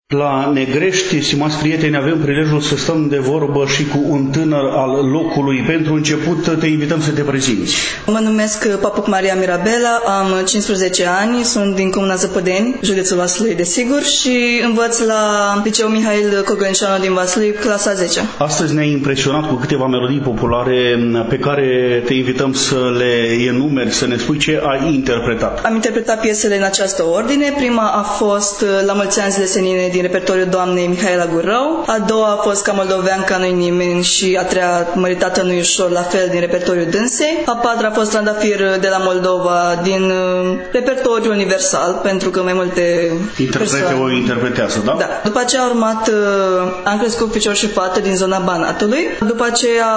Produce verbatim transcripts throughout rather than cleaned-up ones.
La Negrești, stimați prieteni, avem prilejul să stăm de vorbă și cu un tânăr al locului. Pentru început te invităm să te prezinți. Mă numesc Papuc Maria Mirabela, am cincisprezece ani, sunt din Comuna Zăpădeni, județul Vaslui, desigur, și învăț la Liceul Mihail Cogălnicianu din Vaslui, clasa a zecea. Astăzi ne-ai impresionat cu câteva melodii populare pe care te invităm să le enumeri, să ne spui ce ai interpretat. Am interpretat piesele în această ordine. Prima a fost La mulți ani zile senine din repertoriul doamnei Mihaela Gurău, a doua a fost Ca moldoveanca nu-i nimeni și a treia Măritată nu-i ușor, la fel din repertoriul dânsei, a patra a fost Trandafir de la Moldova din repertoriul universal, pentru că mai multe interprete o interpretează, da? Da. După aceea a urmat Am crescut picior și fată din zona Banatului, după aceea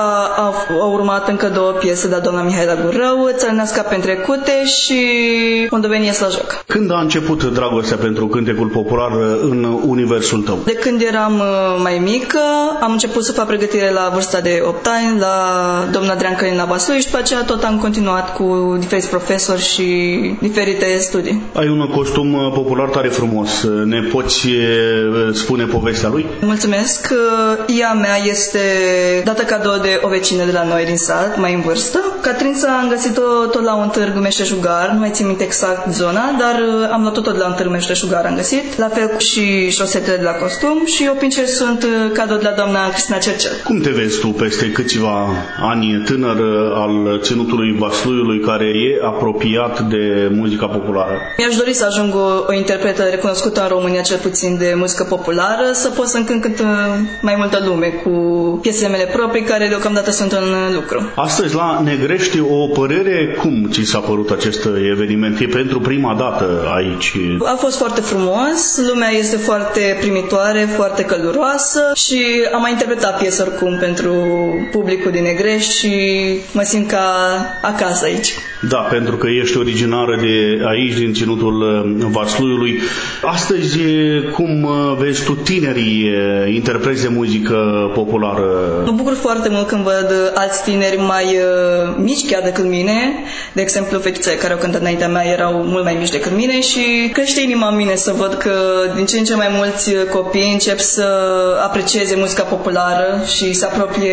au urmat încă două piese de la doamna Mihaela Gurău, Țărăneasca pe trecute și Moldovenie la joc. Când a început dragostea pentru cântecul popular în universul tău? De când eram mai mică, am început să fac pregătire la vârsta de opt ani la doamna Adrian Călin la Vaslui și după aceea tot am continuat cu diferiți profesori și diferite studii. Ai un costum popular tare frumos. Ne poți spune povestea lui? Mulțumesc. Ea mea este dată cadou de o vecină de la noi din sat, mai în vârstă. Catrința am găsit-o tot la un târg Meșteșugar, nu mai țin minte exact zona, dar am luat-o tot la un târg Meșteșugar, am găsit. La fel și șosetele de la costum și opinceri sunt cadou de la doamna Cristina Cercel. Cum te vezi tu peste câțiva ani, tânăr al ținutului Vasluiului, care e apropiat de muzica populară? Mi-aș dori să ajung o, o interpretă recunoscută în România, cel puțin de muzică populară, să pot să încânt mai multă lume cu piesele mele proprii, care deocamdată sunt în lucru. Astăzi la Negrești, o părere, cum ți s-a părut acest eveniment? E pentru prima dată aici? A fost foarte frumos, lumea este foarte primitoare, foarte călduroasă și am mai interpretat piese oricum pentru publicul din Negrești și mă simt ca acasă aici. Da, pentru că ești originară de aici, din ținutul Vasluiului. Astăzi, cum vezi tu tinerii interpreți de muzică populară? Mă bucur foarte mult când văd alți tineri mai uh, mici chiar decât mine. De exemplu, fetițele care au cântat înaintea mea erau mult mai mici decât mine și crește inima în mine să văd că din ce în ce mai mulți copii încep să aprecieze muzica populară și să apropie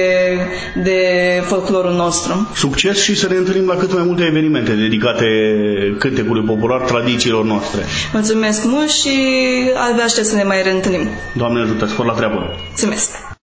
de folclorul nostru. Succes și să ne întâlnim la cât mai multe evenimente dedicate cântecului popular, tradițiilor noastre. Mulțumesc mult și abia aștept să ne mai reîntâlnim. Doamne ajută, spor la treabă! Mulțumesc!